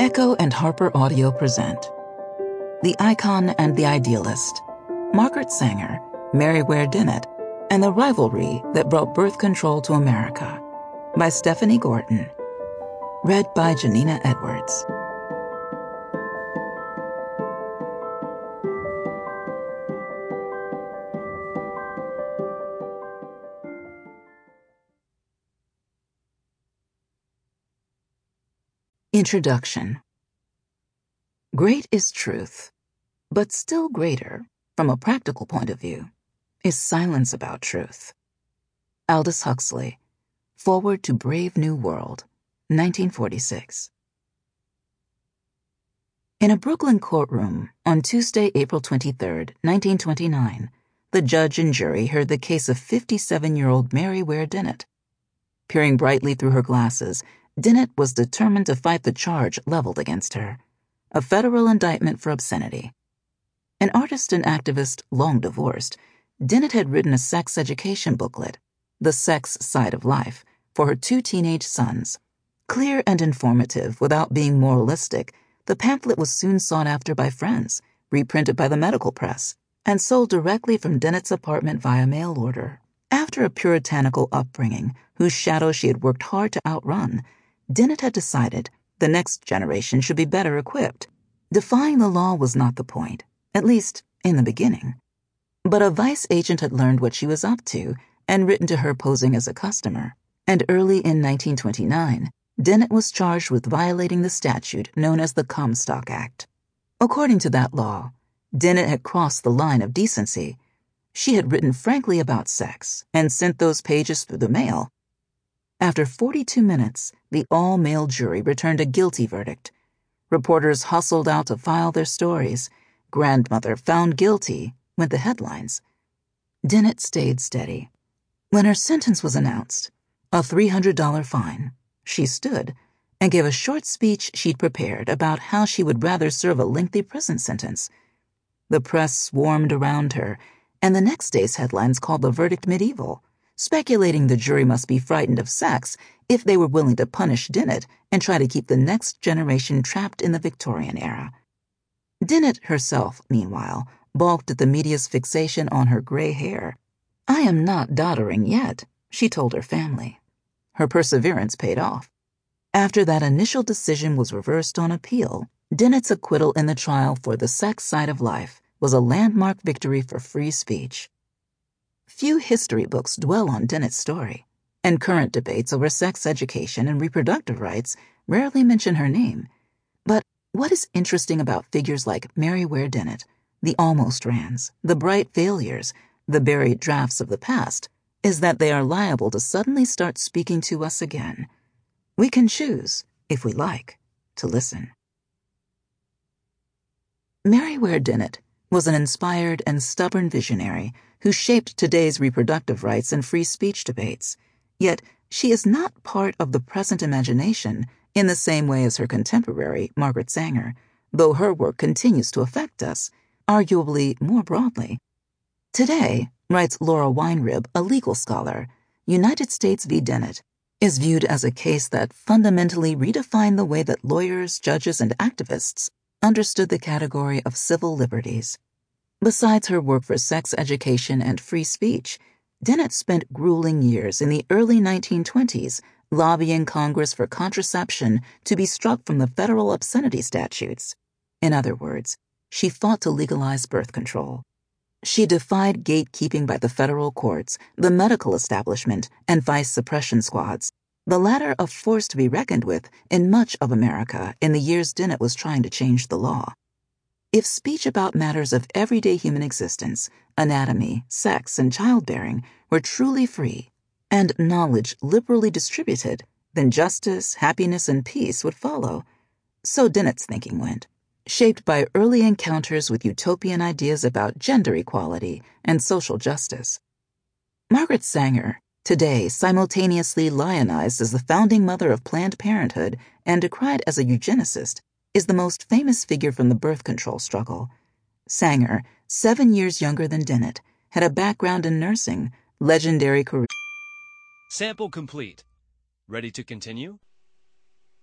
Echo and Harper Audio present The Icon and the Idealist, Margaret Sanger, Mary Ware Dinnet, and the Rivalry That Brought Birth Control to America by Stephanie Gorton. Read by Janina Edwards. Introduction. Great is truth, but still greater, from a practical point of view, is silence about truth. Aldous Huxley, Foreword to Brave New World, 1946. In a Brooklyn courtroom on Tuesday, April 23, 1929, the judge and jury heard the case of 57-year-old Mary Ware Dinnet. Peering brightly through her glasses, Dinnet was determined to fight the charge leveled against her, a federal indictment for obscenity. An artist and activist long divorced, Dinnet had written a sex education booklet, The Sex Side of Life, for her two teenage sons. Clear and informative without being moralistic, the pamphlet was soon sought after by friends, reprinted by the medical press, and sold directly from Dinnet's apartment via mail order. After a puritanical upbringing, whose shadow she had worked hard to outrun, Dinnet had decided the next generation should be better equipped. Defying the law was not the point, at least in the beginning. But a vice agent had learned what she was up to and written to her posing as a customer, and early in 1929, Dinnet was charged with violating the statute known as the Comstock Act. According to that law, Dinnet had crossed the line of decency. She had written frankly about sex and sent those pages through the mail. After 42 minutes, the all-male jury returned a guilty verdict. Reporters hustled out to file their stories. "Grandmother found guilty," went the headlines. Dinnet stayed steady. When her sentence was announced, a $300 fine, she stood and gave a short speech she'd prepared about how she would rather serve a lengthy prison sentence. The press swarmed around her, and the next day's headlines called the verdict medieval, speculating the jury must be frightened of sex if they were willing to punish Dinnet and try to keep the next generation trapped in the Victorian era. Dinnet herself, meanwhile, balked at the media's fixation on her gray hair. "I am not doddering yet," she told her family. Her perseverance paid off. After that initial decision was reversed on appeal, Dinnet's acquittal in the trial for The Sex Side of Life was a landmark victory for free speech. Few history books dwell on Dinnet's story, and current debates over sex education and reproductive rights rarely mention her name. But what is interesting about figures like Mary Ware Dinnet, the almost rans, the bright failures, the buried drafts of the past, is that they are liable to suddenly start speaking to us again. We can choose, if we like, to listen. Mary Ware Dinnet was an inspired and stubborn visionary who shaped today's reproductive rights and free speech debates. Yet she is not part of the present imagination in the same way as her contemporary, Margaret Sanger, though her work continues to affect us, arguably more broadly. Today, writes Laura Weinrib, a legal scholar, United States v. Dinnet is viewed as a case that fundamentally redefined the way that lawyers, judges, and activists understood the category of civil liberties. Besides her work for sex education and free speech, Dinnet spent grueling years in the early 1920s lobbying Congress for contraception to be struck from the federal obscenity statutes. In other words, she fought to legalize birth control. She defied gatekeeping by the federal courts, the medical establishment, and vice suppression squads, the latter a force to be reckoned with in much of America in the years Dinnet was trying to change the law. If speech about matters of everyday human existence, anatomy, sex, and childbearing were truly free, and knowledge liberally distributed, then justice, happiness, and peace would follow. So Dinnet's thinking went, shaped by early encounters with utopian ideas about gender equality and social justice. Margaret Sanger, today simultaneously lionized as the founding mother of Planned Parenthood and decried as a eugenicist, is the most famous figure from the birth control struggle. Sanger, 7 years younger than Dinnet, had a background in nursing, legendary career. Sample complete. Ready to continue?